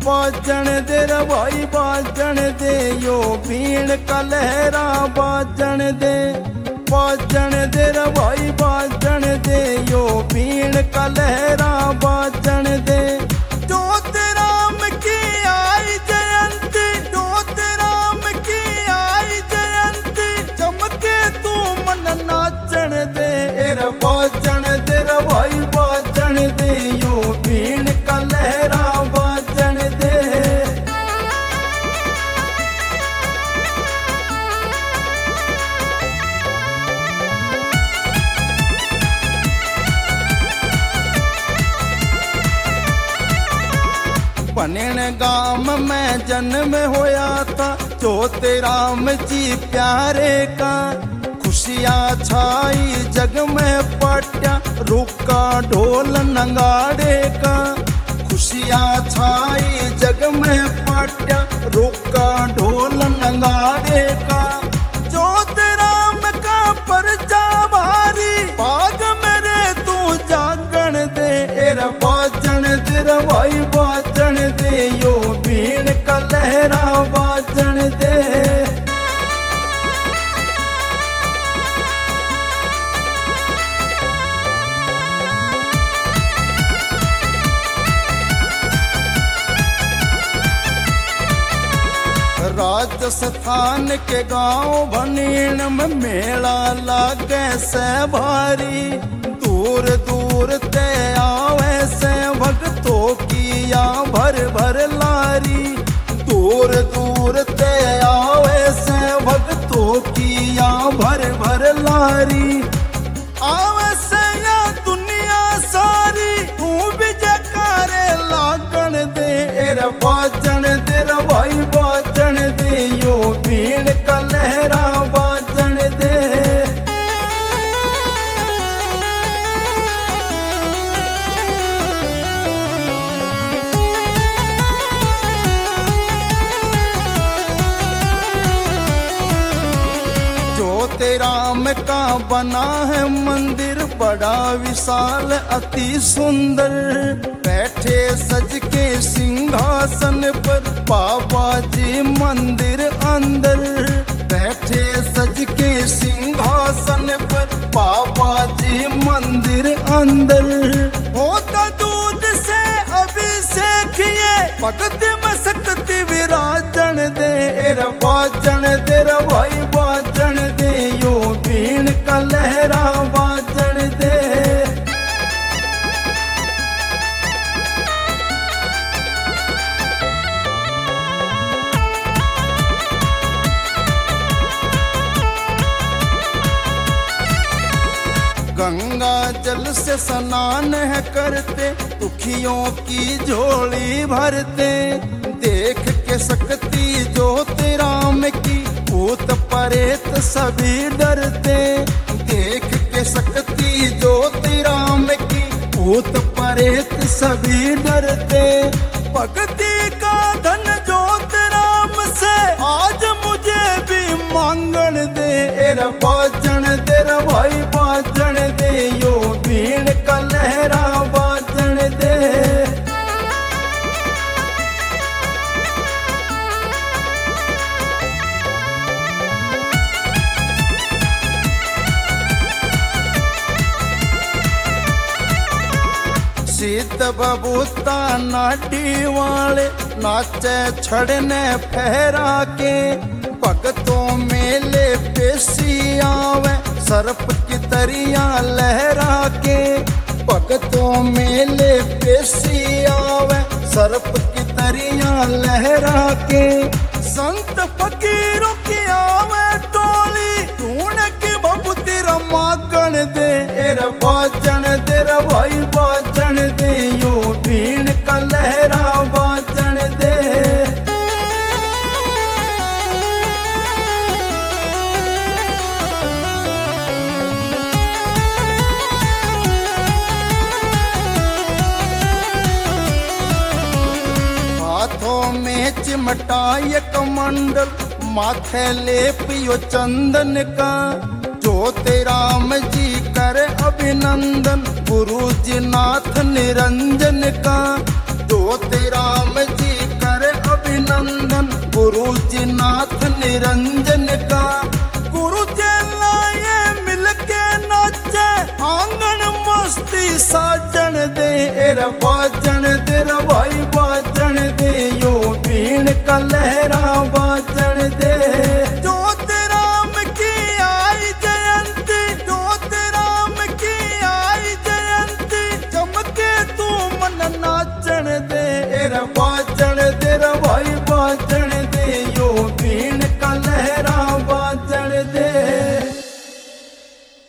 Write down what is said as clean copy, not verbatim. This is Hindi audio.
बाजण दे रे भाई बाजण दे, यो बीण का लहरा बाजण दे। बाजण दे रे भाई बाजण दे, यो बीण का लहरा बाजण दे। जोत राम की आई जयंती, जोत राम की आई जयंती, चमके तू मन नाचण दे। रे बाजण दे रे भाई बाजण दे, यो बीण का लहरा बाजण दे। पनेण गाम में जन्म होया था, जोत राम जी प्यारे का। खुशियाँ छाई जग में पट्या, रुका ढोल नगाड़े का। खुशियाँ छाई जग में पट्या, रुका ढोल नगाड़े का। जोत राम का परचा भारी, बाग मेरे तू जागण दे। रे बाजण दे रे भाई बाजण दे, यो बीण का लहरा बाजण दे। राजस्थान के गांव भनीण में मेला लागे से भारी। दूर दूर ते आवे से भक्तों की या भर भर लारी। दूर दूर ते आवे से भक्तों की या भर भर लारी। आवे से या दुनिया सारी, तू भी जयकारे लागण दे। रे बाजण दे रे भाई बाजण दे, यो बीण का लहरा बाजण दे। जोत राम का बना है मंदिर, बड़ा विशाल अति सुंदर। बैठे सज के सिंहासन पर, बाबा जी मंदिर अंदर। बैठे सज के सिंहासन पर, बाबा जी मंदिर अंदर। होता दूध से अभिषेक, ये भगत में शक्ति विराजन दे। रे बाजण दे रे भाई बाजण दे, यो बीण का लहरा बाजण दे। गंगा जल से स्नान है करते, दुखियों की झोली भरते। देख के शक्ति जोत राम की, भूत परेत सभी डरते। देख के शक्ति जोत राम की, भूत परेत सभी डरते। भक्ति का धन जोत राम से, आज मुझे भी मांगण दे। रे बाजण दे रे भाई बाजण दे, यो बीण का लहरा बाजण दे। सीत बबूता नाटी वाले, नाचे छड़ने फहरा के। भक्तों मेले पेशी आवे, सर्प की तरिया लहरा के। भक्तों मेले पेशी आवे, सर्प की तरिया लहरा के। संत फकीरों की आवे टोली, ढूंढ के भभूति रमागण दे। रे बाजण दे रे भाई बाजण दे, यो बीण का लहरा बाजण दे। हाथों में चिमटा एक मंडल, माथे लेपियो चंदन का। जोत राम जी कर अभिनंदन, गुरु जी नाथ निरंजन का। जोत राम जी निरंजन का। गुरु चेला ये मिलके नाचे, आंगन मस्ती साजन दे, बाजन दे